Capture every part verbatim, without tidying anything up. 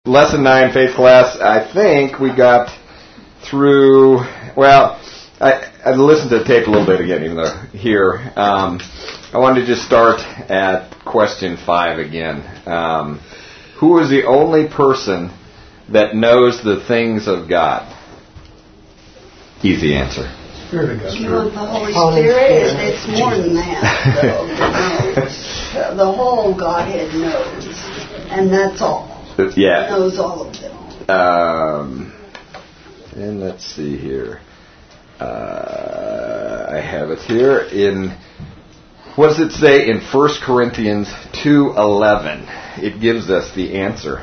Lesson nine, faith class. I think we got through, well, I, I listened to the tape a little bit again, even though here. Um, I wanted to just start at question five again. Um, who is the only person that knows the things of God? Easy answer. Spirit of God. You want the Holy, Holy Spirit? Spirit. It's more than that. The, the whole Godhead knows, and that's all. Yeah. Knows all of them. Um, and let's see here. Uh, I have it here in, what does it say in First Corinthians two eleven? It gives us the answer.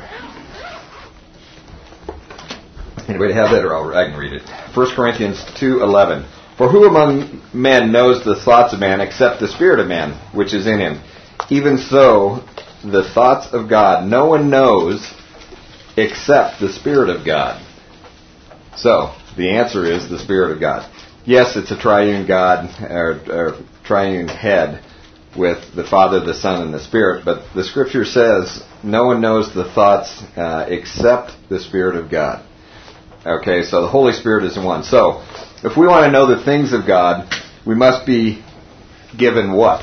Anybody have that, or I'll, I can read it. First Corinthians two eleven. For who among men knows the thoughts of man except the spirit of man, which is in him? Even so, the thoughts of God no one knows except the Spirit of God. So, the answer is the Spirit of God. Yes, it's a triune God, or, or triune head with the Father, the Son, and the Spirit, but the Scripture says no one knows the thoughts uh, except the Spirit of God. Okay, so the Holy Spirit is one. So, if we want to know the things of God, we must be given what?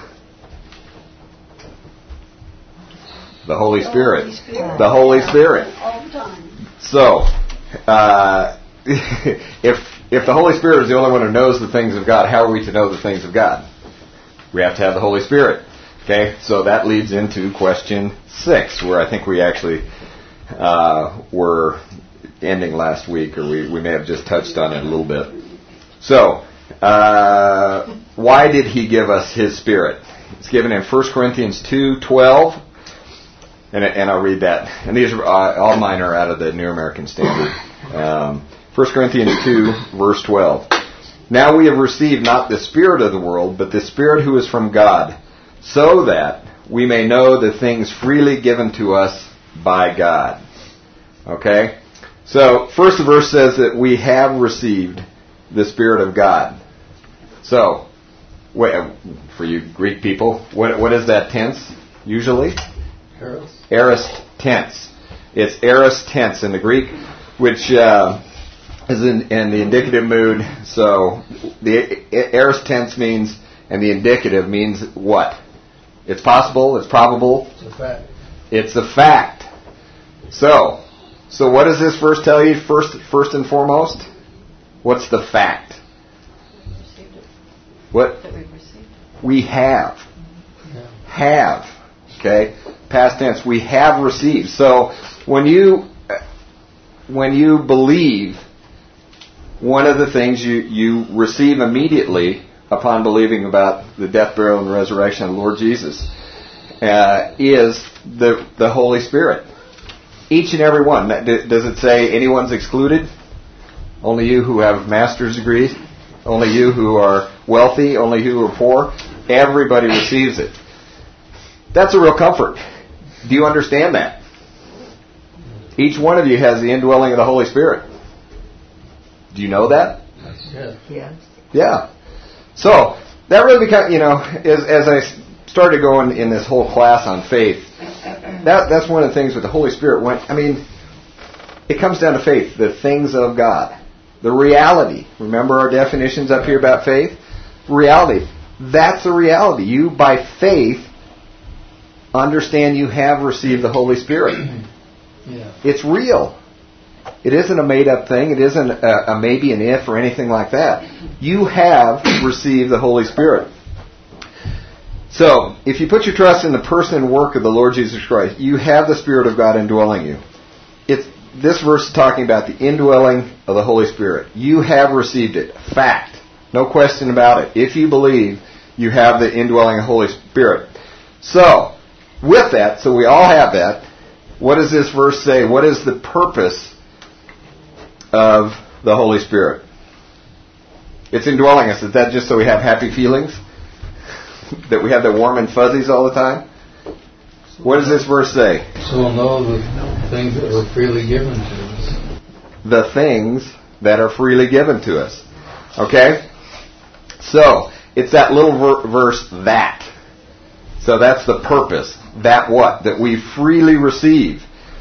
The Holy Spirit. The Holy Spirit. The Holy Spirit. All the time. So, uh, if if the Holy Spirit is the only one who knows the things of God, how are we to know the things of God? We have to have the Holy Spirit. Okay, so that leads into question six, where I think we actually uh, were ending last week, or we, we may have just touched on it a little bit. So, uh, why did He give us His Spirit? It's given in First Corinthians two twelve. And, and I'll read that. And these are uh, all mine are out of the New American Standard. Um, First Corinthians two, verse twelve. Now we have received not the spirit of the world, but the Spirit who is from God, so that we may know the things freely given to us by God. Okay? So, first the verse says that we have received the Spirit of God. So, wait, for you Greek people, what what is that tense usually? Aorist. Aorist tense. It's aorist tense in the Greek, which uh, is in, in the indicative mood. So the aorist tense means, and the indicative means what? It's possible. It's probable. It's a fact. It's a fact. So, so what does this verse tell you? First, first and foremost, what's the fact? What? We have. Yeah. Have. Okay? Past tense. We have received. So when you when you believe, one of the things you, you receive immediately upon believing about the death, burial, and resurrection of the Lord Jesus uh, is the the Holy Spirit. Each and every one. Does it say anyone's excluded? Only you who have master's degrees? Only you who are wealthy? Only you who are poor? Everybody receives it. That's a real comfort. Do you understand that? Each one of you has the indwelling of the Holy Spirit. Do you know that? Yes. Yes. Yeah. So, that really becomes, you know, as, as I started going in this whole class on faith, that that's one of the things with the Holy Spirit. When, I mean, it comes down to faith, the things of God. The reality. Remember our definitions up here about faith? Reality. That's the reality. You, by faith, understand you have received the Holy Spirit. Yeah. It's real. It isn't a made-up thing. It isn't a, a maybe, an if, or anything like that. You have received the Holy Spirit. So, if you put your trust in the person and work of the Lord Jesus Christ, you have the Spirit of God indwelling you. It's this verse is talking about the indwelling of the Holy Spirit. You have received it. Fact. No question about it. If you believe, you have the indwelling of the Holy Spirit. So, with that, so we all have that, what does this verse say? What is the purpose of the Holy Spirit? It's indwelling us. Is that just so we have happy feelings? That we have the warm and fuzzies all the time? What does this verse say? So we'll know the things that were freely given to us. The things that are freely given to us. Okay? So, it's that little ver- verse, that. So that's the purpose. That what? That we freely receive.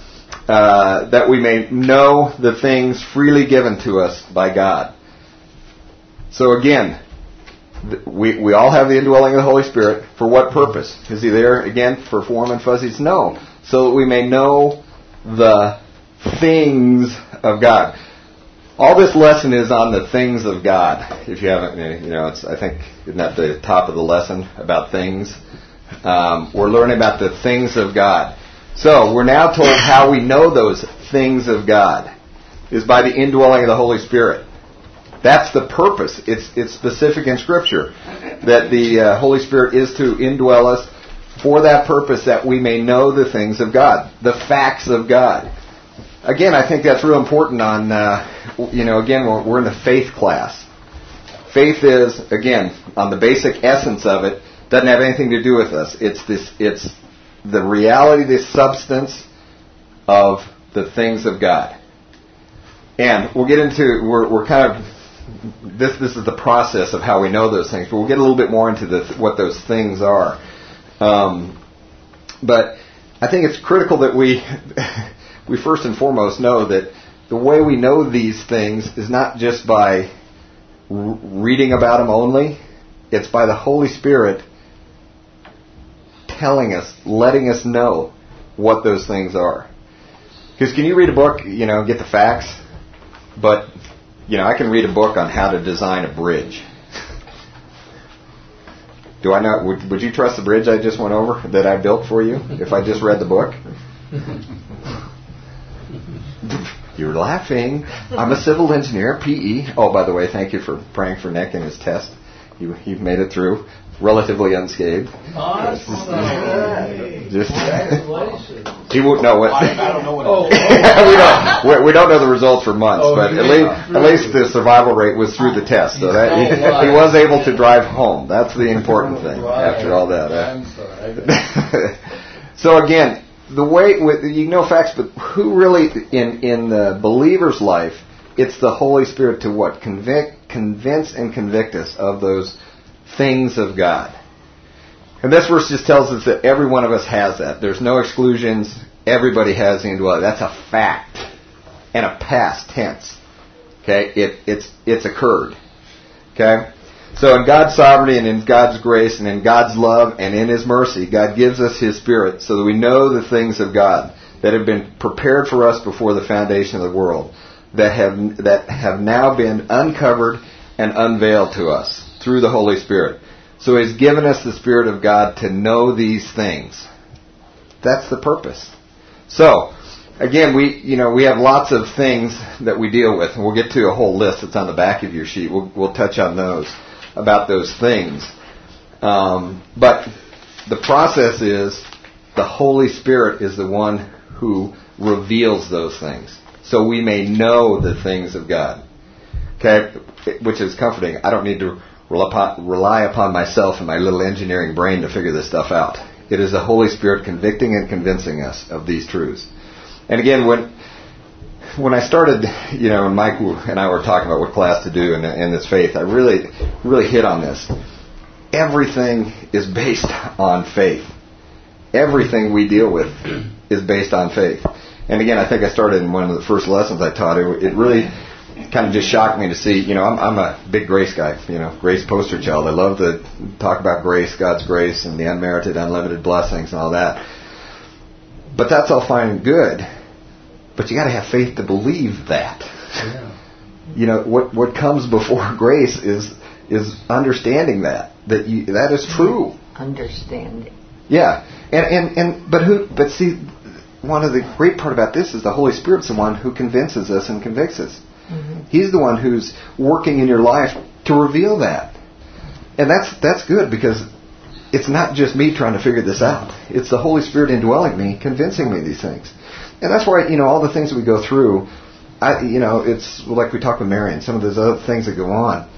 uh, that we may know the things freely given to us by God. So again, we we all have the indwelling of the Holy Spirit. For what purpose? Is he there, again, for form and fuzzies? No. So that we may know the things of God. All this lesson is on the things of God. If you haven't, you know, it's, I think, isn't that the top of the lesson about things? Um, we're learning about the things of God. So we're now told how we know those things of God is by the indwelling of the Holy Spirit. That's the purpose. It's it's specific in Scripture that the uh, Holy Spirit is to indwell us for that purpose, that we may know the things of God, the facts of God. Again, I think that's real important on, uh, you know, again, we're, we're in the faith class. Faith is, again, on the basic essence of it, doesn't have anything to do with us. It's this. It's the reality, the substance of the things of God. And we'll get into, we're, we're kind of, this this is the process of how we know those things, but we'll get a little bit more into the, what those things are. Um, but I think it's critical that we, we first and foremost know that the way we know these things is not just by r- reading about them only. It's by the Holy Spirit telling us, letting us know what those things are. Because can you read a book, you know, get the facts, but, you know, I can read a book on how to design a bridge. Do I know, would, would you trust the bridge I just went over that I built for you if I just read the book? You're laughing. I'm a civil engineer, P E. Oh, by the way, thank you for praying for Nick in his test. He, he made it through relatively unscathed. Awesome. Just Congratulations. he won't know what. I, I don't know what. Oh, It is. we don't. We, we don't know the results for months, Oh, but yeah, at least really. at least the survival rate was through the test, so that he, he was able to drive home. That's the important thing. Right. After all that. I'm sorry. So again, the way with, you know facts, but who really in in the believer's life? It's the Holy Spirit to what? Convict, convince, and convict us of those things of God. And this verse just tells us that every one of us has that. There's no exclusions. Everybody has the indwelling. That's a fact and a past tense. Okay, it it's it's occurred. Okay, so in God's sovereignty and in God's grace and in God's love and in His mercy, God gives us His Spirit so that we know the things of God that have been prepared for us before the foundation of the world, that have that have now been uncovered and unveiled to us through the Holy Spirit. So He's given us the Spirit of God to know these things. That's the purpose. So, again, we you know we have lots of things that we deal with, and we'll get to a whole list that's on the back of your sheet. We'll we'll touch on those, about those things. Um, but the process is the Holy Spirit is the one who reveals those things, so we may know the things of God. Okay, which is comforting. I don't need to rely upon myself and my little engineering brain to figure this stuff out. It is the Holy Spirit convicting and convincing us of these truths. And again, when when I started, you know, and Mike and I were talking about what class to do in, in this faith, I really, really hit on this. Everything is based on faith. Everything we deal with is based on faith. And again, I think I started in one of the first lessons I taught. It, it really kind of just shocked me to see, you know, I'm, I'm a big grace guy, you know, grace poster child. I love to talk about grace, God's grace, and the unmerited, unlimited blessings and all that. But that's all fine and good. But you got to have faith to believe that. Yeah. You know, what what comes before grace is is understanding that that you, that is true. Understanding. Yeah, and and and but who? But see, one of the great part about this is the Holy Spirit's the one who convinces us and convicts us. Mm-hmm. He's the one who's working in your life to reveal that. And that's that's good, because it's not just me trying to figure this out. It's the Holy Spirit indwelling me, convincing me of these things. And that's why, you know, all the things that we go through, I, you know, it's like we talked with Marion, some of those other things that go on.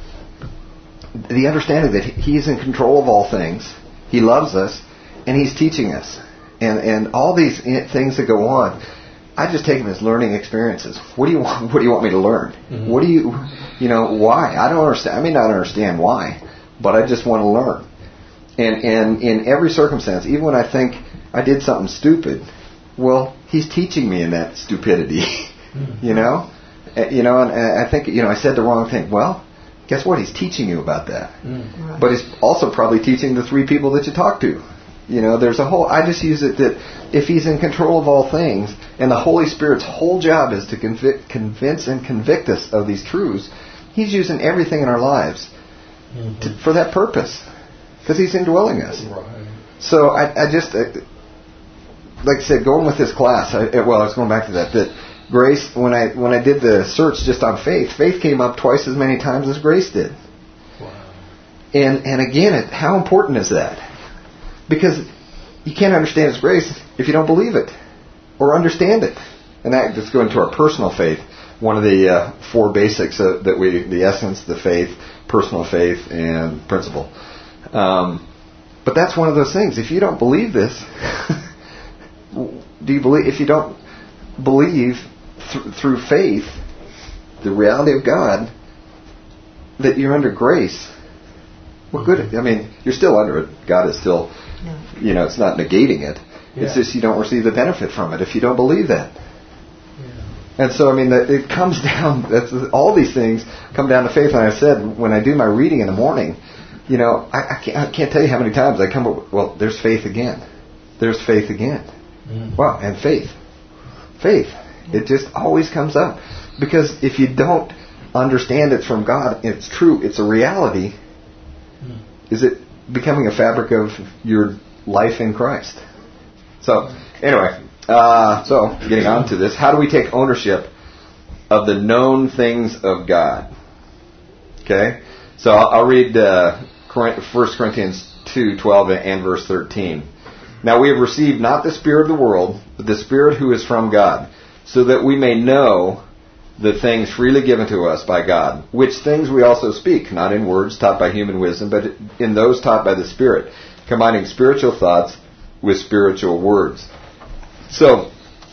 The understanding that He's in control of all things, He loves us, and He's teaching us. And and all these things that go on, I just take them as learning experiences. What do you want? What do you want me to learn? Mm-hmm. What do you, you know, why? I don't understand. I may not understand why, but I just want to learn. And and in every circumstance, even when I think I did something stupid, well, He's teaching me in that stupidity. You know? You know, and, and I think, you know, I said the wrong thing. Well, guess what? He's teaching you about that. Mm. Right. But he's also probably teaching the three people that you talk to. You know, there's a whole, I just use it that if he's in control of all things, and the Holy Spirit's whole job is to convict, convince and convict us of these truths, he's using everything in our lives mm-hmm. to, for that purpose. Because he's indwelling us. Right. So I, I just, I, like I said, going with this class, I, well, I was going back to that, that grace, when I when I did the search just on faith, faith came up twice as many times as grace did. Wow. And and again, it, how important is that? Because you can't understand His grace if you don't believe it or understand it. And that just going to our personal faith. One of the uh, four basics uh, that we, the essence, the faith, personal faith, and principle. Um, but that's one of those things. If you don't believe this, do you believe? If you don't believe th- through faith, the reality of God, that you're under grace, what good? I mean, you're still under it. God is still. Yeah. You know, it's not negating it. Yeah. It's just you don't receive the benefit from it if you don't believe that. Yeah. And so, I mean, it comes down, that's, all these things come down to faith. And I said, when I do my reading in the morning, you know, I, I, can't, I can't tell you how many times I come up, well, there's faith again. There's faith again. Mm. Wow, and faith. Faith. It just always comes up. Because if you don't understand it's from God, it's true, it's a reality, mm. is it becoming a fabric of your life in Christ? So, anyway, uh, so getting on to this, how do we take ownership of the known things of God? Okay, so I'll, I'll read uh, First Corinthians two twelve and verse thirteen. Now we have received not the spirit of the world, but the Spirit who is from God, so that we may know the things freely given to us by God, which things we also speak, not in words taught by human wisdom, but in those taught by the Spirit, combining spiritual thoughts with spiritual words. So,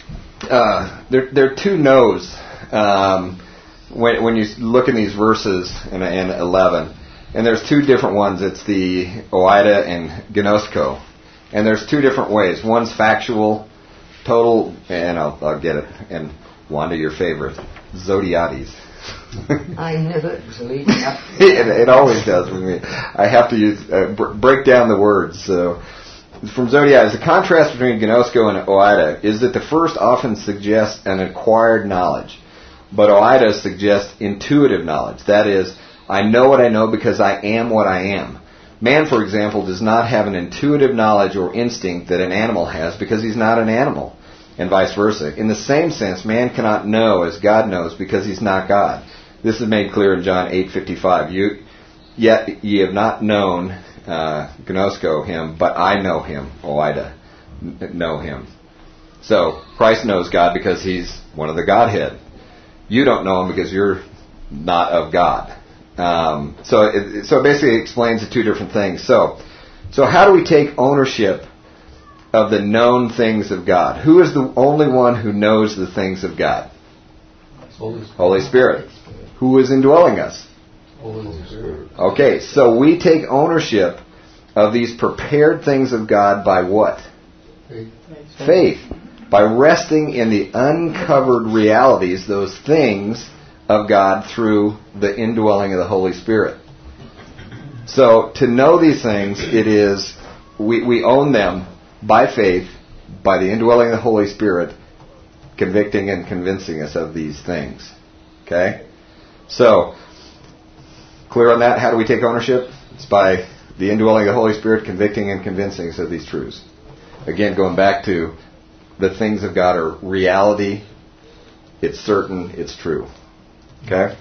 uh, there, there are two no's um, when, when you look in these verses in, in eleven, and there's two different ones. It's the oida and gnosko, and there's two different ways. One's factual, total, and I'll, I'll get it, and Wanda, your favorite, Zodiates. I knew it was leading up. it, it always does with me. I have to use uh, br- break down the words. So, from Zodiates, the contrast between gnosko and oida is that the first often suggests an acquired knowledge, but oida suggests intuitive knowledge. That is, I know what I know because I am what I am. Man, for example, does not have an intuitive knowledge or instinct that an animal has because he's not an animal, and vice versa. In the same sense, man cannot know as God knows because he's not God. This is made clear in John eight fifty-five. You, yet ye have not known uh, gnosko him, but I know him, oida, know him. So Christ knows God because he's one of the Godhead. You don't know him because you're not of God. Um, so it, so it basically explains the two different things. So, so how do we take ownership of the known things of God? Who is the only one who knows the things of God? Holy Spirit. Holy Spirit. Who is indwelling us? Holy Spirit. Okay, so we take ownership of these prepared things of God by what? Faith. Faith. By resting in the uncovered realities, those things of God through the indwelling of the Holy Spirit. So to know these things, it is, we, we own them by faith, by the indwelling of the Holy Spirit, convicting and convincing us of these things. Okay? So, clear on that? How do we take ownership? It's by the indwelling of the Holy Spirit, convicting and convincing us of these truths. Again, going back to the things of God are reality, it's certain, it's true. Okay?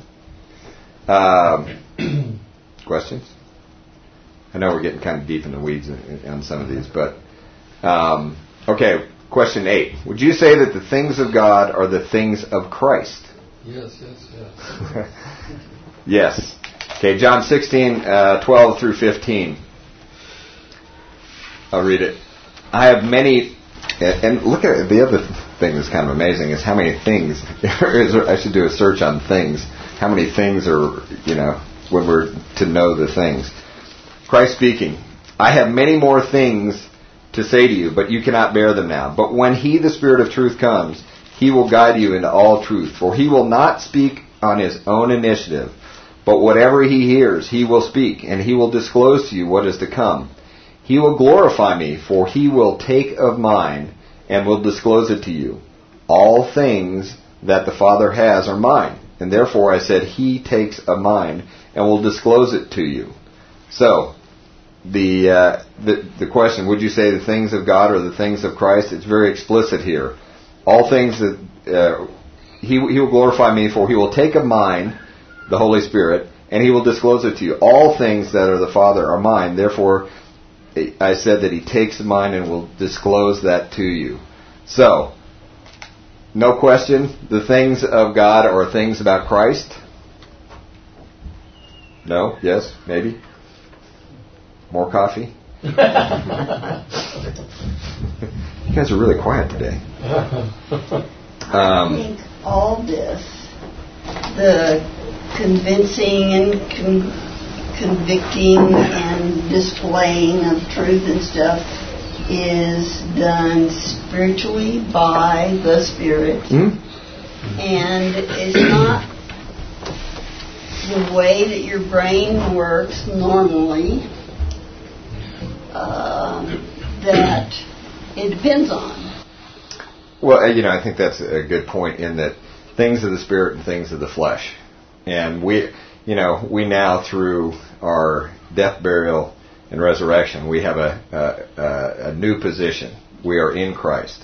Um, questions? I know we're getting kind of deep in the weeds on some of these, but um, okay, question eight. Would you say that the things of God are the things of Christ? Yes, yes, yes. Yes. Okay, John sixteen, uh, twelve through fifteen. I'll read it. I have many, and look at it, the other thing that's kind of amazing is how many things, I should do a search on things, how many things are, you know, when we're to know the things. Christ speaking, I have many more things to say to you, but you cannot bear them now. But when he, the Spirit of truth, comes, he will guide you into all truth. For he will not speak on his own initiative, but whatever he hears, he will speak, and he will disclose to you what is to come. He will glorify me, for he will take of mine and will disclose it to you. All things that the Father has are mine, and therefore I said he takes of mine and will disclose it to you. So, the, uh, the the question, would you say the things of God or the things of Christ? It's very explicit here. All things that uh, he, he will glorify me, for he will take of mine, the Holy Spirit, and he will disclose it to you. All things that are the Father are mine. Therefore, I said that he takes of mine and will disclose that to you. So, no question, the things of God are things about Christ? No? Yes? Maybe? More coffee? You guys are really quiet today. I think all this, the convincing and con- convicting and displaying of truth and stuff is done spiritually by the Spirit. Mm-hmm. And it's not the way that your brain works normally um, that it depends on. Well, you know, I think that's a good point in that things of the Spirit and things of the flesh. And we, you know, we now through our death, burial, and resurrection, we have a, a, a new position. We are in Christ.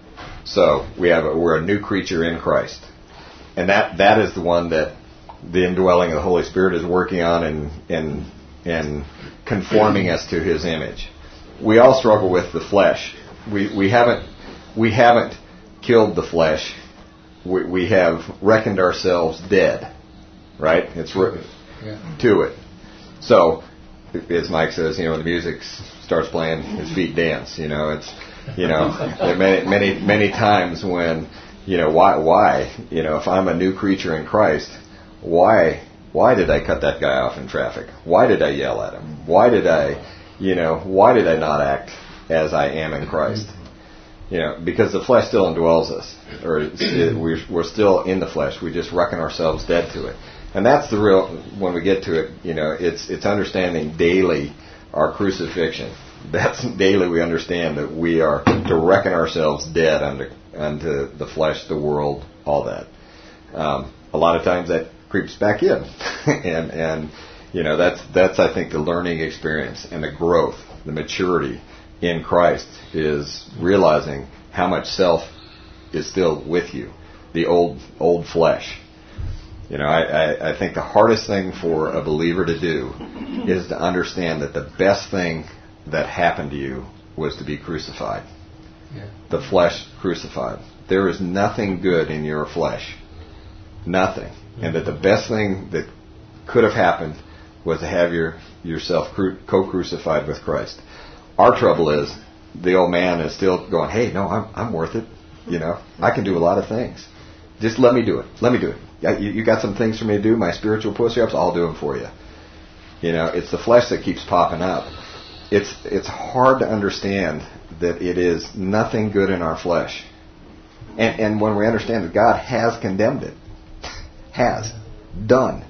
So we have a, we're a new creature in Christ. And that, that is the one that the indwelling of the Holy Spirit is working on and, and, and conforming us to His image. We all struggle with the flesh. We, we haven't, we haven't killed the flesh. We, we have reckoned ourselves dead. Right? It's re- yeah. to it. So, as Mike says, you know, when the music starts playing, his feet dance. You know, it's, you know, there are many, many, many times when, you know, why, why, you know, if I'm a new creature in Christ, why, why did I cut that guy off in traffic? Why did I yell at him? Why did I, you know, why did I not act as I am in Christ? You know, because the flesh still indwells us, or it, we're, we're still in the flesh. We just reckon ourselves dead to it. And that's the real, when we get to it, you know, it's it's understanding daily our crucifixion. That's daily we understand that we are to reckon ourselves dead unto, unto the flesh, the world, all that. Um, a lot of times that creeps back in. and, and, you know, that's, that's, I think, the learning experience and the growth, the maturity in Christ is realizing how much self is still with you, the old, old flesh. You know, I, I, I think the hardest thing for a believer to do is to understand that the best thing that happened to you was to be crucified. Yeah. The flesh crucified. There is nothing good in your flesh. Nothing. Mm-hmm. And that the best thing that could have happened was to have your yourself cru- co-crucified with Christ. Our trouble is the old man is still going, hey, no, I'm I'm worth it. You know, I can do a lot of things. Just let me do it. Let me do it. You, you got some things for me to do, my spiritual push-ups, I'll do them for you. You know, it's the flesh that keeps popping up. It's it's hard to understand that it is nothing good in our flesh. And, and when we understand that God has condemned it, has, done,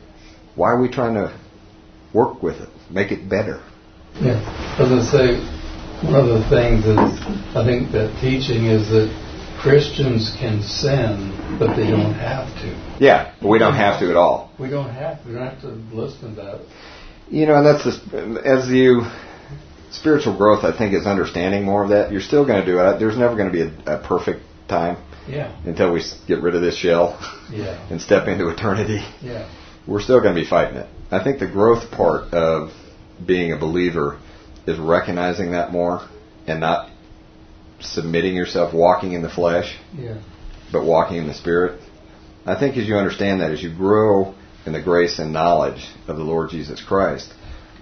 why are we trying to work with it, make it better? Yeah, as I say, one of the things is, I think that teaching is that Christians can sin, but they don't have to. Yeah, we don't have to at all. We don't have to. We don't have to listen to that. You know, and that's just, as you, spiritual growth, I think, is understanding more of that. You're still going to do it. There's never going to be a, a perfect time. Yeah. Until we get rid of this shell. Yeah. And step into eternity. Yeah. We're still going to be fighting it. I think the growth part of being a believer is recognizing that more and not submitting yourself, walking in the flesh, yeah. but walking in the Spirit. I think as you understand that, as you grow in the grace and knowledge of the Lord Jesus Christ,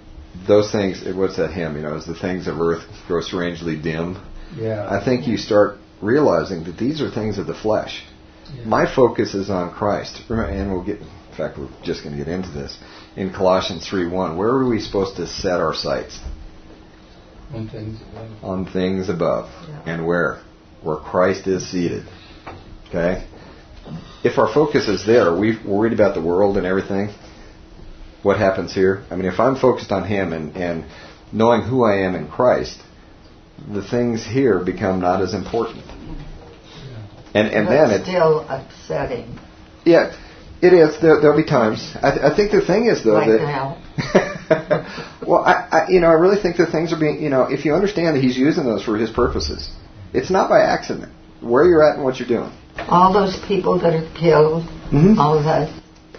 those things, what's that hymn, you know, as the things of earth grow strangely dim, yeah. I think you start realizing that these are things of the flesh. Yeah. My focus is on Christ. And we'll get, in fact, we're just going to get into this. In Colossians three one, where are we supposed to set our sights? On things above. On things above. Yeah. And where? Where Christ is seated. Okay? If our focus is there, are we worried about the world and everything? What happens here? I mean, if I'm focused on Him and, and knowing who I am in Christ, the things here become not as important. And and but then it still upsetting. Yeah, it is. There, there'll be times. I, th- I think the thing is though Like that. now. Well, I, I you know I really think that things are being you know if you understand that He's using those for His purposes, it's not by accident. Where you're at and what you're doing. All those people that are killed, Mm-hmm. all of that.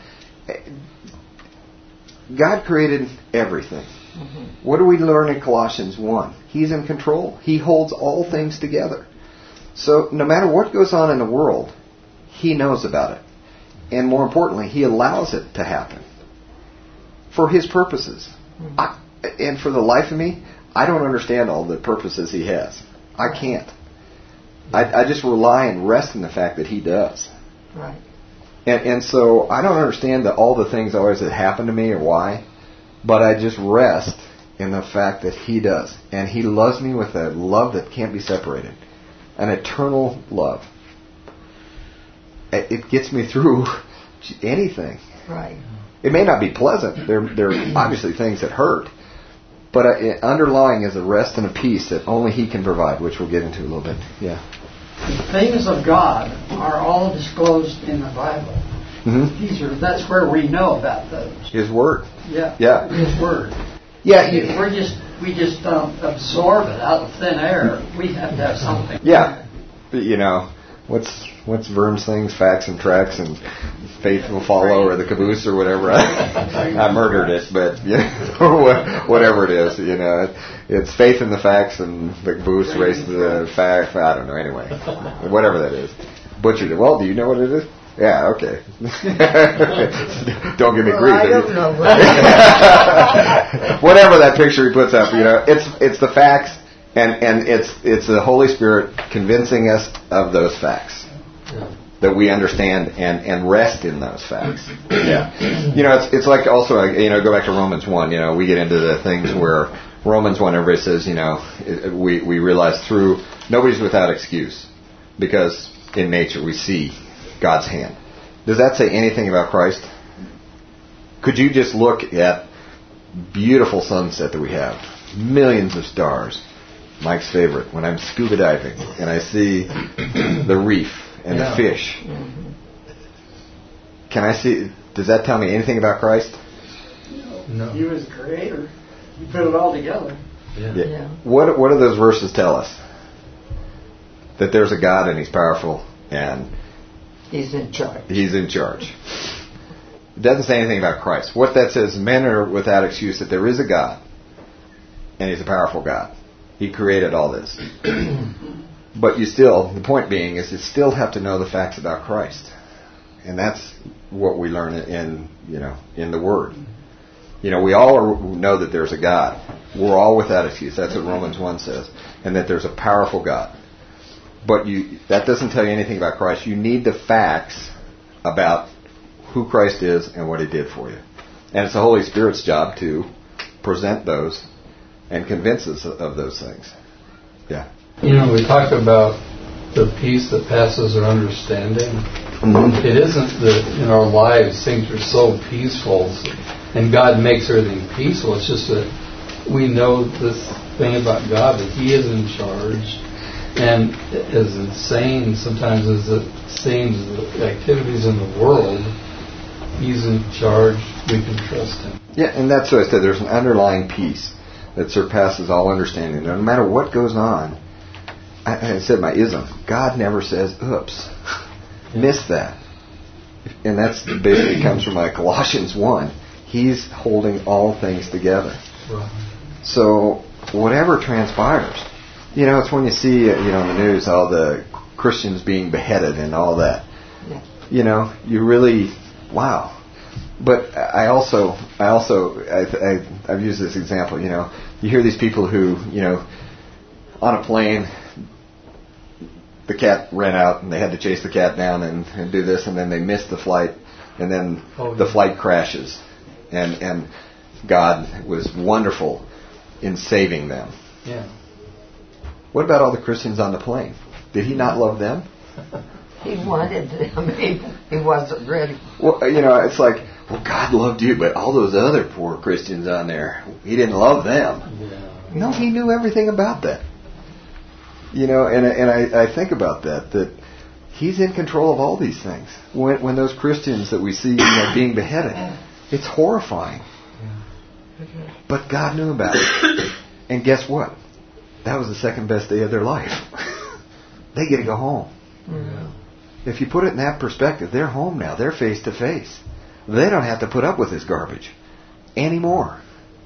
God created everything. Mm-hmm. What do we learn in Colossians one? He's in control. He holds all things together. So no matter what goes on in the world, He knows about it. And more importantly, He allows it to happen for His purposes. Mm-hmm. I, and for the life of me, I don't understand all the purposes He has. I can't. I, I just rely and rest in the fact that He does. Right. And, and so I don't understand the, all the things always that happen to me or why, but I just rest in the fact that He does. And He loves me with a love that can't be separated. An eternal love. It, it gets me through anything. Right. It may not be pleasant. There, there are obviously things that hurt. But uh, underlying is a rest and a peace that only He can provide, which we'll get into a little bit. Yeah. The things of God are all disclosed in the Bible. Mm-hmm. These are that's where we know about those. His Word. Yeah. Yeah. His Word. Yeah. If You, we're just we just don't absorb it out of thin air. We have to have something. yeah. You know, what's what's Verm's things, facts and tracks, and faith will follow, or the caboose, or whatever. I, I murdered it, but you know, whatever it is, you know, it, it's faith in the facts, and the caboose race to the fact. I don't know. Anyway, whatever that is, butchered it. Well, do you know what it is? Yeah. Okay. Don't give me Well, grief. I don't know. Whatever that picture he puts up, you know, it's it's the facts. And and it's it's the Holy Spirit convincing us of those facts, Yeah. that we understand and, and rest in those facts. Yeah, you know, it's it's like also you know go back to Romans one. You know, we get into the things where Romans one, everybody says you know it, we we realize through nobody's without excuse because in nature we see God's hand. Does that say anything about Christ? Could you just look at beautiful sunset that we have, millions of stars? Mike's favorite, when I'm scuba diving and I see the reef and Yeah. the fish. Mm-hmm. Can I see, does that tell me anything about Christ? No. He was the creator. He put it all together. Yeah. Yeah. Yeah. What what do those verses tell us? That there's a God and He's powerful and He's in charge. He's in charge. It doesn't say anything about Christ. What that says, men are without excuse that there is a God and He's a powerful God. He created all this. But you still, the point being is you still have to know the facts about Christ. And that's what we learn in, you know, in the Word. You know, we all are, know that there's a God. We're all without excuse. That's what Romans one says. And that there's a powerful God. But you that doesn't tell you anything about Christ. You need the facts about who Christ is and what He did for you. And it's the Holy Spirit's job to present those and convince us of those things. Yeah. You know, we talk about the peace that passes our understanding. Mm-hmm. It isn't that in our lives things are so peaceful and God makes everything peaceful. It's just that we know this thing about God, that He is in charge. And as insane sometimes as it seems, the activities in the world, He's in charge. We can trust Him. Yeah, and that's what I said. There's an underlying peace that surpasses all understanding. No matter what goes on, I, I said my ism, God never says, oops, miss that. And that's basically comes from my Colossians one. He's holding all things together. Right. So whatever transpires, you know, it's when you see, you know, in the news all the Christians being beheaded and all that. Yeah. You know, you really, wow. But I also, I also, I, I, I've used this example. You know, you hear these people who, you know, on a plane, the cat ran out and they had to chase the cat down and, and do this, and then they missed the flight, and then Oh, the yeah. flight crashes, and and God was wonderful in saving them. Yeah. What about all the Christians on the plane? Did he not love them? He wanted them. He, he wasn't ready. Well, you know, it's like, well, God loved you, but all those other poor Christians on there, he didn't love them. Yeah. No, he knew everything about that. You know, and and I, I think about that, that he's in control of all these things. When when those Christians that we see, you know, being beheaded, it's horrifying. But God knew about it. And guess what? That was the second best day of their life. They get to go home. Yeah. If you put it in that perspective, they're home now. They're face to face. They don't have to put up with this garbage anymore.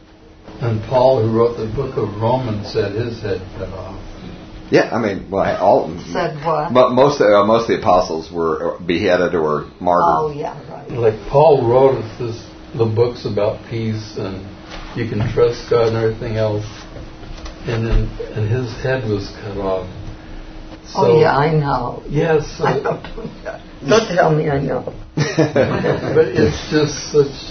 And Paul, who wrote the book of Romans, said his head cut off. Yeah, I mean, well, all Said what? But most of, uh, most of the apostles were beheaded or martyred. Oh, yeah, right. Like Paul wrote this, the books about peace and you can trust God and everything else. And then and his head was cut off. So, Oh, yeah, I know. Yes. So, I don't, don't tell me I know. but it's just such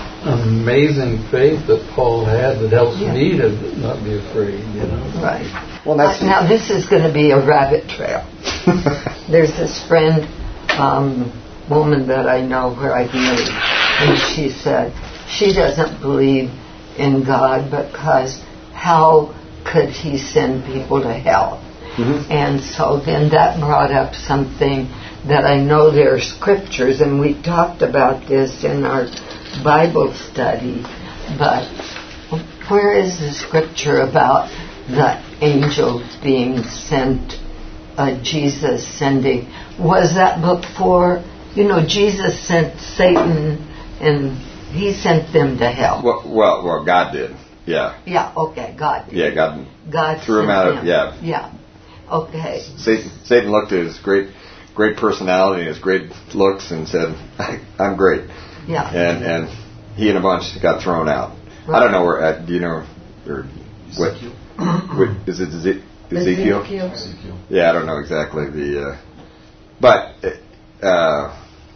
amazing faith that Paul had that helps Yeah. me to not be afraid, you know. Right. Well, that's Uh, now, this is going to be a rabbit trail. There's this friend, um, woman that I know where I've met, and she said she doesn't believe in God because how could he send people to hell? Mhm. And so then that brought up something that I know there are scriptures, and we talked about this in our Bible study, but where is the scripture about the angels being sent, uh, Jesus sending? Was that before, you know, Jesus sent Satan and he sent them to hell? well, well, well, God did. Yeah, Yeah, okay, God did. yeah, God God threw him sent out of- them. yeah. Yeah, okay. Satan, Satan looked at his great, great personality and his great looks and said, "I'm great," Yeah. and and he and a bunch got thrown out. I don't know where. Uh, do you know? Or what? what is it? Eze- Ezekiel? Yeah, I don't know exactly the. Uh, but uh,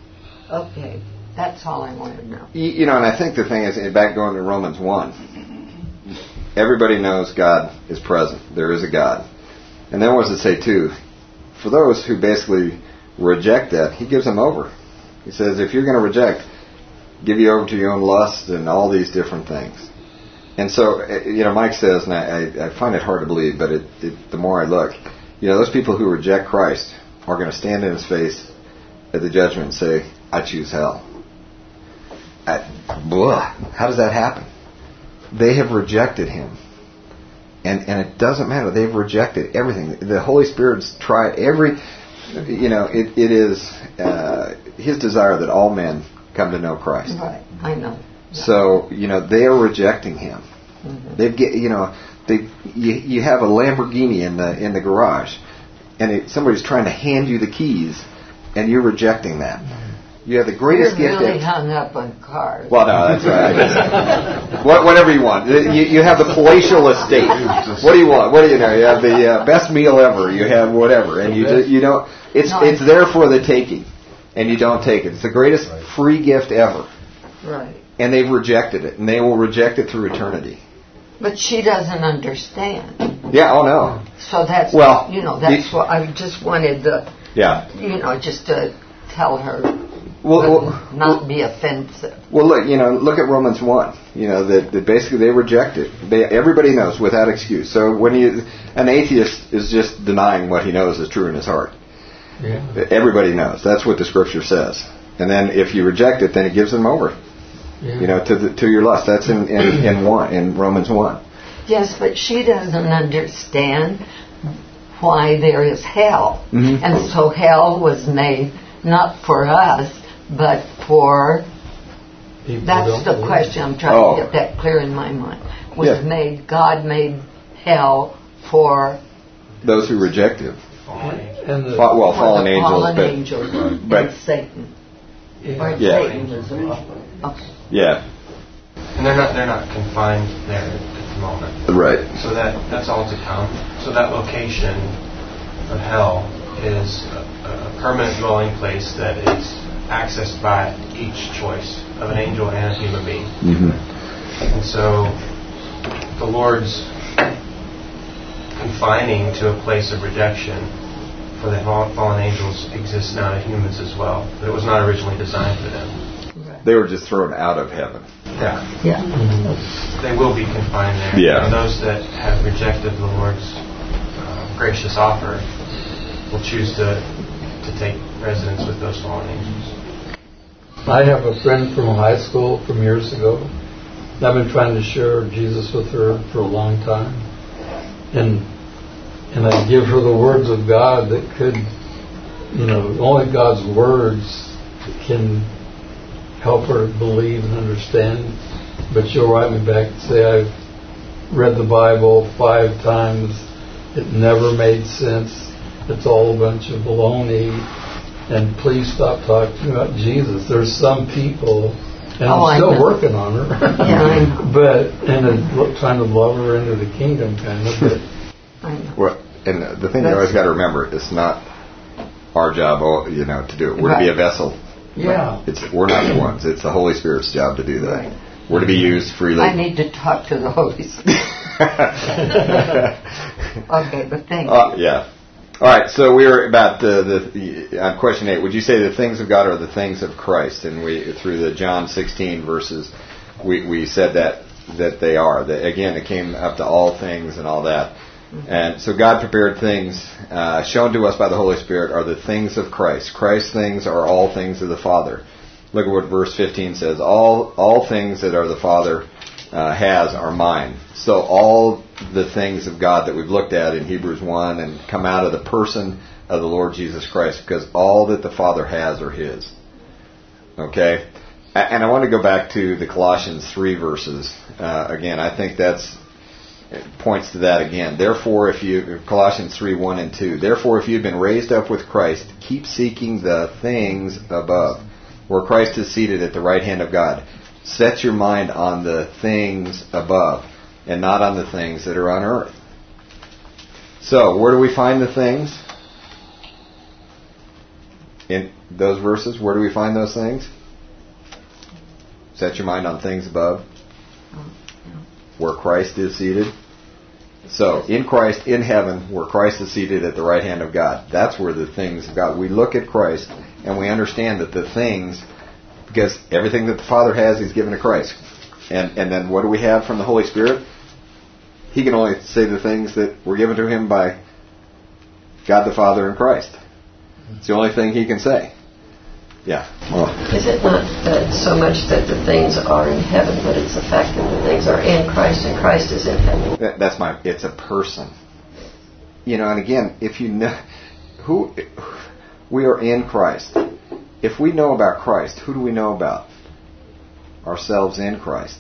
Okay, that's all I want to know. you, you know, and I think the thing is, back going to Romans one, everybody knows God is present. There is a God. And then what does it say too? For those who basically reject that, he gives them over. He says, if you're going to reject, give you over to your own lust and all these different things. And so, you know, Mike says, and I, I find it hard to believe, but it, it, the more I look, you know, those people who reject Christ are going to stand in his face at the judgment and say, I choose hell. I, blah. How does that happen? They have rejected him. And and it doesn't matter. They've rejected everything. The Holy Spirit's tried every, you know, it, it is uh, his desire that all men come to know Christ. Right, I know. So, you know, they are rejecting him. Mm-hmm. They've get, you know, they you, you have a Lamborghini in the in the garage, and it, somebody's trying to hand you the keys, and you're rejecting that. You have the greatest You're gift really ever. hung up on cars. Well, no, that's right. I guess. What, whatever you want. You, you have the palatial estate. What do you want? What do you know? You have the uh, best meal ever. You have whatever, and you just, you don't. It's No, it's there for the taking, and you don't take it. It's the greatest free gift ever, Right. and they've rejected it, and they will reject it through eternity. But she doesn't understand. Yeah. Oh no. So that's, Well, you know, that's the- what I just wanted to, Yeah. you know, just to tell her, Well, but well, not be offensive. well, look. You know, look at Romans one. You know that, that basically they reject it. They, everybody knows without excuse. So when you an atheist is just denying what he knows is true in his heart. Yeah. Everybody knows. That's what the scripture says. And then if you reject it, then it gives them over. Yeah. You know, to the, to your lust. That's in, in, in one in Romans one. Yes, but she doesn't understand why there is hell. Mhm. And so hell was made not for us, but for, People that's don't the believe. question I'm trying Oh. to get that clear in my mind. Was Yeah. made, God made hell for Those who reject him. And the, Fa- Well, for fallen the angels, fallen but angels but- and Satan. Or yeah. Yeah. Satan was okay. yeah, And they're not they're not confined there at the moment. right. So that that's all to come. So that location of hell is a, a permanent dwelling place that is accessed by each choice of an angel and a human being. Mm-hmm. And so the Lord's confining to a place of rejection for the fallen angels exists now to humans as well. But it was not originally designed for them. They were just thrown out of heaven. Yeah. Yeah. They will be confined there. Yeah. And those that have rejected the Lord's uh, gracious offer will choose to to take residence with those fallen angels. I have a friend from high school from years ago. I've been trying to share Jesus with her for a long time. And and I give her the words of God that could, you know, only God's words can help her believe and understand. But she'll write me back and say, I've read the Bible five times. It never made sense. It's all a bunch of baloney. And please stop talking about Jesus. There's some people, and Oh, I I'm still know. working on her, Yeah, I know. but and a, trying to love her into the kingdom, kind of. But I know. Well, and the thing you That's- always got to remember, it's not our job, oh, you know, to do it. We're to be a Right. vessel. yeah, It's we're not the ones. It's the Holy Spirit's job to do that. Right. We're to be used freely. I need to talk to the Holy Spirit. Okay, but thank you. Uh, yeah. All right. So we were about the, the on question eight. Would you say the things of God are the things of Christ? And we through the John sixteen verses, we we said that that they are. That again, it came up to all things and all that. And so God prepared things uh, shown to us by the Holy Spirit are the things of Christ. Christ's things are all things of the Father. Look at what verse fifteen says. All all things that are the Father uh, has are mine. So all the things of God that we've looked at in Hebrews one and come out of the person of the Lord Jesus Christ, because all that the Father has are His. Okay? And I want to go back to the Colossians three verses. Uh, again, I think that's it points to that again. Therefore, if you Colossians three, one and two. Therefore, if you've been raised up with Christ, keep seeking the things above, where Christ is seated at the right hand of God. Set your mind on the things above, and not on the things that are on earth. So, where do we find the things? In those verses, where do we find those things? Set your mind on things above, where Christ is seated. So, in Christ, in heaven, where Christ is seated at the right hand of God. That's where the things of God. We look at Christ and we understand that the things, because everything that the Father has, He's given to Christ. And and then what do we have from the Holy Spirit? He can only say the things that were given to Him by God the Father and Christ. It's the only thing He can say. Yeah. Well, Is it not that so much that the things are in heaven, but it's the fact that the things are in Christ and Christ is in heaven? that, that's my. It's a person. You know, and again, if you know who we are in Christ, if we know about Christ, who do we know about? Ourselves in Christ.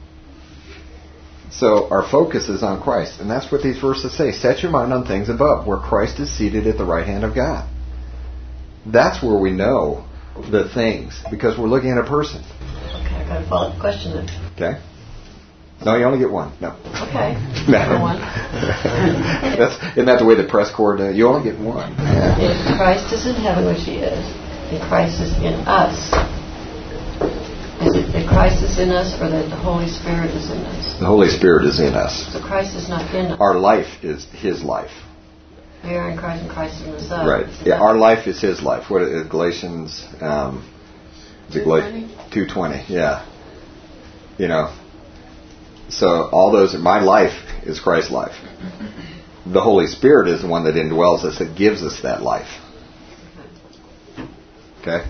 So our focus is on Christ, and that's what these verses say. Set your mind on things above, where Christ is seated at the right hand of God. That's where we know the things, because we're looking at a person. Okay, I've got a follow-up question then. Okay? No, you only get one. No. Okay. No. One. That's, isn't that the way the press corps does? You only get one. Yeah. If Christ is in heaven, which He is, and Christ is in us, is it that Christ is in us or that the Holy Spirit is in us? The Holy Spirit is in us. So Christ is not in us. Our life is His life. We are in Christ and Christ in us. Uh, Right. is Yeah, that- our life is His life. What is it, Galatians? Um, is it Gal- two twenty. Yeah. You know. So all those. My life is Christ's life. The Holy Spirit is the one that indwells us, that gives us that life. Okay.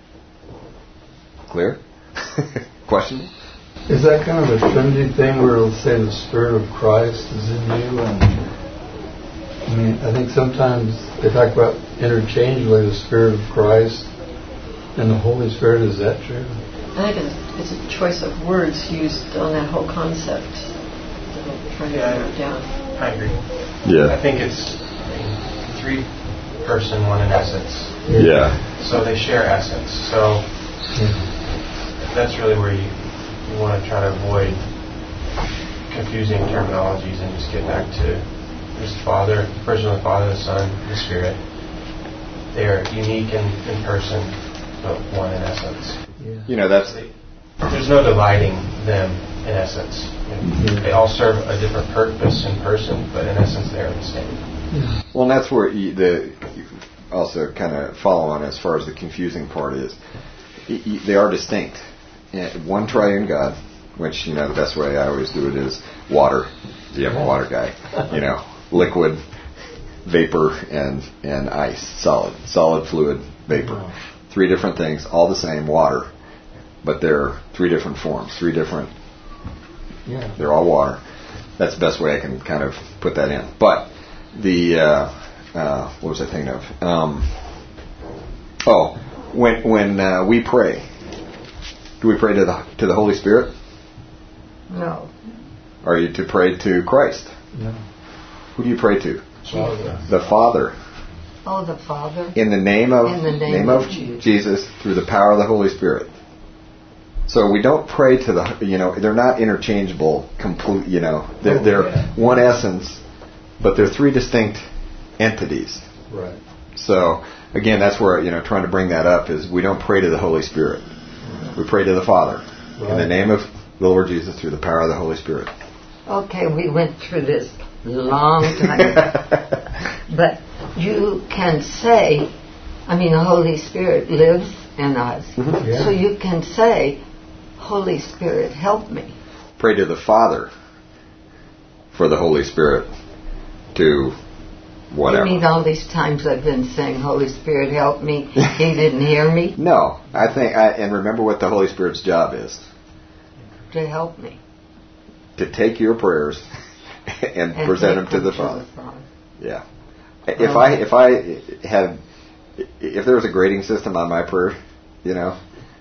Clear? Question? is that kind of a Trinity thing where it'll say the Spirit of Christ is in you? And I mean, I think sometimes they talk about interchangeably the Spirit of Christ and the Holy Spirit. Is that true? I think it's, it's a choice of words used on that whole concept. I'm trying to Yeah. narrow it down. I agree. Yeah. I think it's three person, one in essence. Yeah. So they share essence. So that's really where you, you want to try to avoid confusing terminologies and just get back to just the Father, the person of the Father, the Son, the Spirit. They are unique in, in person, but one in essence. You know, that's There's no dividing them in essence. You know, they all serve a different purpose in person, but in essence they're the same. Well, and that's where you, the you also kind of follow on as far as the confusing part is. Y- y- they are distinct. Yeah, one triune God, which, you know, the best way I always do it is water. You have a water guy. You know, liquid, vapor, and, and ice. Solid. Solid, fluid, vapor. Three different things, all the same, water. But they're three different forms, three different... Yeah. They're all water. That's the best way I can kind of put that in. But the... Uh, uh, what was I thinking of? Um, oh, when when uh, we pray, do we pray to the to the Holy Spirit? No. Are you to pray to Christ? No. Who do you pray to? Father. The Father. Oh, the Father. In the name of, In the name name of of Jesus. Jesus, through the power of the Holy Spirit. So we don't pray to the, you know, they're not interchangeable, complete, you know, they're, Oh, they're yeah. one essence, but they're three distinct entities. Right. So, again, that's where, you know, trying to bring that up is we don't pray to the Holy Spirit. We pray to the Father. Right. In the name of the Lord Jesus, through the power of the Holy Spirit. Okay, we went through this long time. But you can say, I mean, the Holy Spirit lives in us. Mm-hmm. Yeah. So you can say, Holy Spirit, help me. Pray to the Father for the Holy Spirit to whatever. You mean all these times I've been saying, Holy Spirit, help me, he didn't hear me? No, I think, I, and remember what the Holy Spirit's job is. To help me. To take your prayers and, And present take them to the them Father. To the Father. Yeah. If I if I had if there was a grading system on my prayer, you know,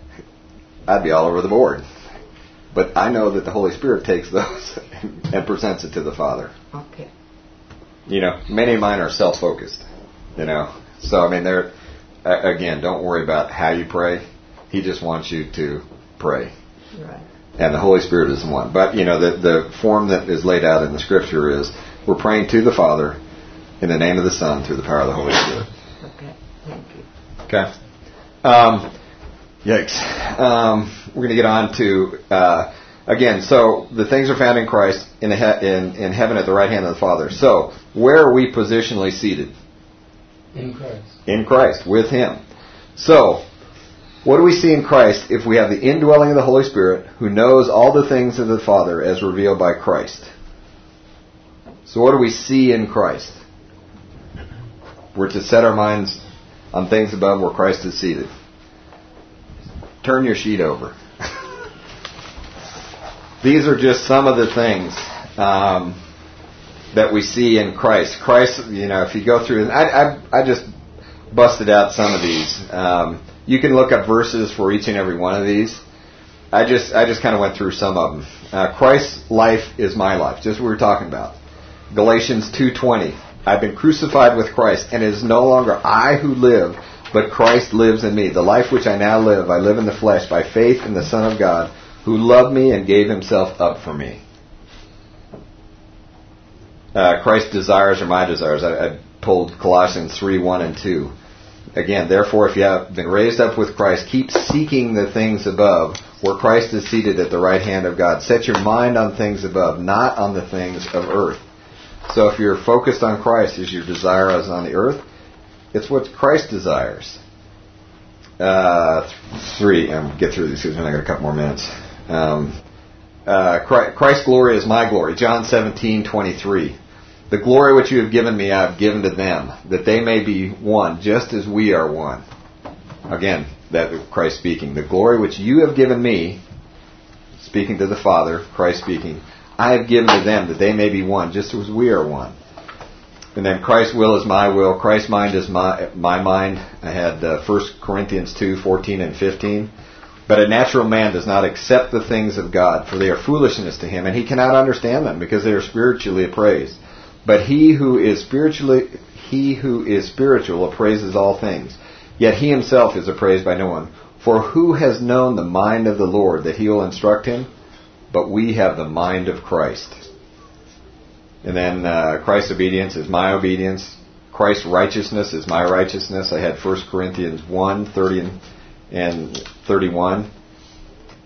I'd be all over the board. But I know that the Holy Spirit takes those and presents it to the Father. Okay. You know, many of mine are self-focused. You know, so I mean, they're again, don't worry about how you pray. He just wants you to pray. Right. And the Holy Spirit is the one. But, you know, the, the form that is laid out in the Scripture is we're praying to the Father in the name of the Son through the power of the Holy Spirit. Okay, thank you. Okay. Um, yikes. Um, we're going to get on to, uh, again, so the things are found in Christ in, the he- in, in heaven at the right hand of the Father. So, where are we positionally seated? In Christ. In Christ, with Him. So, what do we see in Christ if we have the indwelling of the Holy Spirit who knows all the things of the Father as revealed by Christ? So what do we see in Christ? We're to set our minds on things above where Christ is seated. Turn your sheet over. These are just some of the things um, that we see in Christ. Christ, you know, if you go through, I, I, I just busted out some of these. Um, You can look up verses for each and every one of these. I just I just kind of went through some of them. Uh, Christ's life is my life, just what we were talking about. Galatians two twenty. I've been crucified with Christ, and it is no longer I who live, but Christ lives in me. The life which I now live, I live in the flesh by faith in the Son of God, who loved me and gave himself up for me. Uh, Christ's desires are my desires. I, I told Colossians three one and two. Again, therefore, if you have been raised up with Christ, keep seeking the things above, where Christ is seated at the right hand of God. Set your mind on things above, not on the things of earth. So if you're focused on Christ as your desire is on the earth, it's what Christ desires. Uh, three, um, get through these because I got a couple more minutes. Um, uh, Christ's glory is my glory. John seventeen twenty-three. The glory which you have given me, I have given to them, that they may be one, just as we are one. Again, that Christ speaking. The glory which you have given me, speaking to the Father, Christ speaking, I have given to them, that they may be one, just as we are one. And then Christ's will is my will, Christ's mind is my my mind. I had uh, First Corinthians two fourteen and fifteen. But a natural man does not accept the things of God, for they are foolishness to him, and he cannot understand them, because they are spiritually appraised. But he who is spiritually, he who is spiritual appraises all things. Yet he himself is appraised by no one. For who has known the mind of the Lord, that he will instruct him? But we have the mind of Christ. And then uh, Christ's obedience is my obedience. Christ's righteousness is my righteousness. I had First Corinthians one thirty and thirty-one.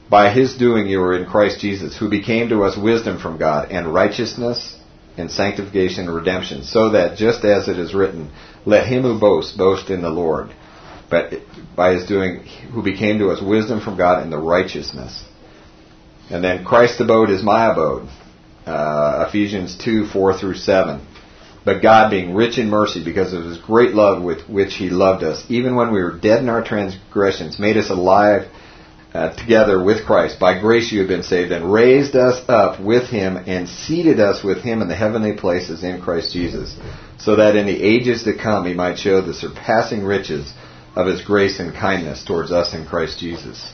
By his doing you are in Christ Jesus, who became to us wisdom from God, and righteousness, and sanctification, and redemption, so that, just as it is written, let him who boasts, boast in the Lord. But by his doing, who became to us wisdom from God and the righteousness. And then Christ's abode is my abode. Uh, Ephesians two, four through seven. But God, being rich in mercy, because of his great love with which he loved us, even when we were dead in our transgressions, made us alive uh, together with Christ. By grace you have been saved, and raised us up with him, and seated us with him in the heavenly places in Christ Jesus, so that in the ages to come he might show the surpassing riches of his grace and kindness towards us in Christ Jesus.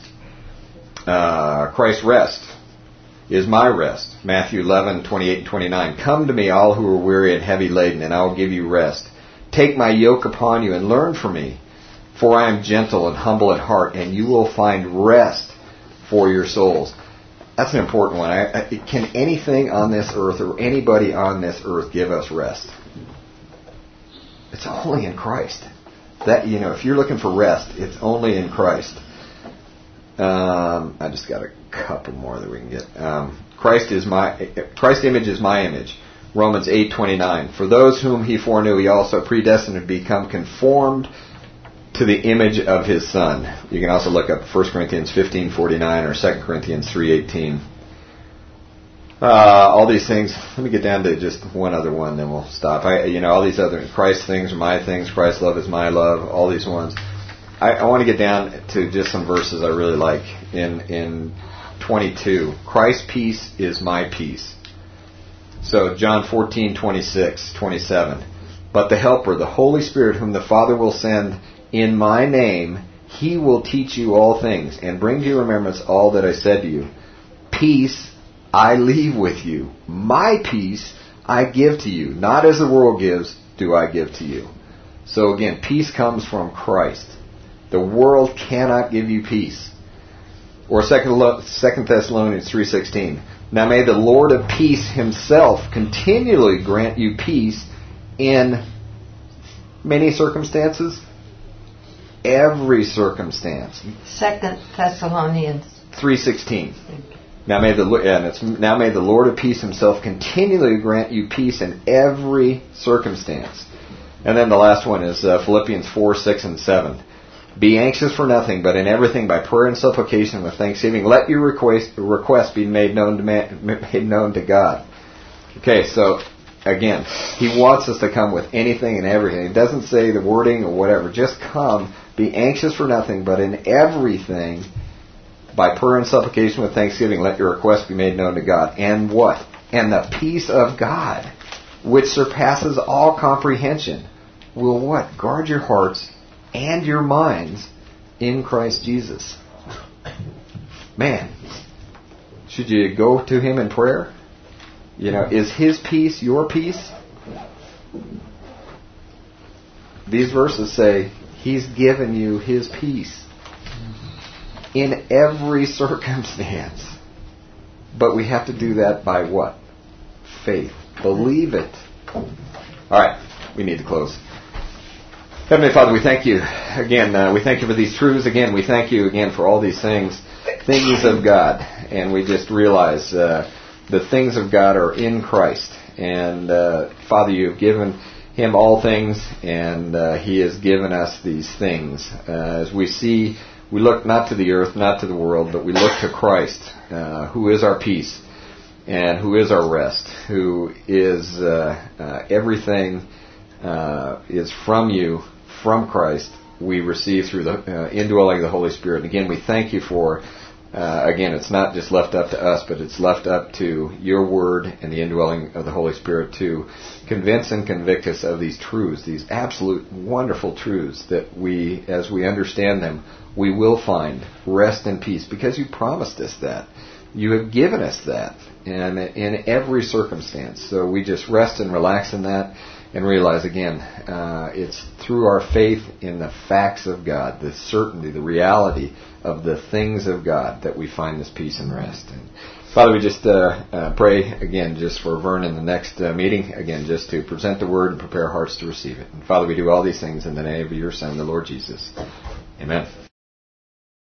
Uh, Christ's rest is my rest. Matthew eleven, twenty-eight and twenty-nine. Come to me, all who are weary and heavy laden, and I will give you rest. Take my yoke upon you and learn from me, for I am gentle and humble at heart, and you will find rest for your souls. That's an important one. I, I, can anything on this earth or anybody on this earth give us rest? It's only in Christ. That, you know, if you're looking for rest, it's only in Christ. Um, I just got a couple more that we can get. Um, Christ is my Christ's image is my image. Romans eight twenty-nine. For those whom he foreknew, he also predestined to become conformed to the image of his Son. You can also look up First Corinthians fifteen forty-nine or Second Corinthians three eighteen. Uh, all these things. Let me get down to just one other one, then we'll stop. I, you know, all these other Christ things are my things. Christ's love is my love. All these ones. I, I want to get down to just some verses I really like. In in twenty-two, Christ's peace is my peace. So John fourteen twenty-six, twenty-seven. But the Helper, the Holy Spirit, whom the Father will send in my name, he will teach you all things and bring to your remembrance all that I said to you. Peace I leave with you. My peace I give to you. Not as the world gives, do I give to you. So again, peace comes from Christ. The world cannot give you peace. Or Second Thessalonians three sixteen. Now may the Lord of peace himself continually grant you peace in many circumstances. Every circumstance. Second Thessalonians three sixteen. Now may the and it's now may the Lord of peace himself continually grant you peace in every circumstance. And then the last one is uh, Philippians four, six, and seven. Be anxious for nothing, but in everything by prayer and supplication with thanksgiving, let your request request be made known to man, made known to God. Okay, so again, he wants us to come with anything and everything. It doesn't say the wording or whatever. Just come. Be anxious for nothing, but in everything by prayer and supplication with thanksgiving, let your request be made known to God. And what? And the peace of God, which surpasses all comprehension, will what? Guard your hearts and your minds in Christ Jesus. Man, should you go to him in prayer? You know, is his peace your peace? These verses say he's given you his peace in every circumstance. But we have to do that by what? Faith. Believe it. All right, we need to close. Heavenly Father, we thank you again. Uh, we thank you for these truths. Again, we thank you again for all these things, things of God. And we just realize uh, the things of God are in Christ. And uh, Father, you have given him all things, and uh, he has given us these things. Uh, as we see, we look not to the earth, not to the world, but we look to Christ, uh, who is our peace and who is our rest, who is uh, uh, everything uh, is from you, from Christ, we receive through the uh, indwelling of the Holy Spirit. And again, we thank you for, uh, again, it's not just left up to us, but it's left up to your word and the indwelling of the Holy Spirit to convince and convict us of these truths, these absolute wonderful truths that we, as we understand them, we will find rest and peace because you promised us that. You have given us that, and in every circumstance. So we just rest and relax in that and realize, again, uh, it's through our faith in the facts of God, the certainty, the reality of the things of God that we find this peace and rest. And Father, we just uh, uh, pray, again, just for Vern in the next uh, meeting, again, just to present the Word and prepare hearts to receive it. And Father, we do all these things in the name of your Son, the Lord Jesus. Amen.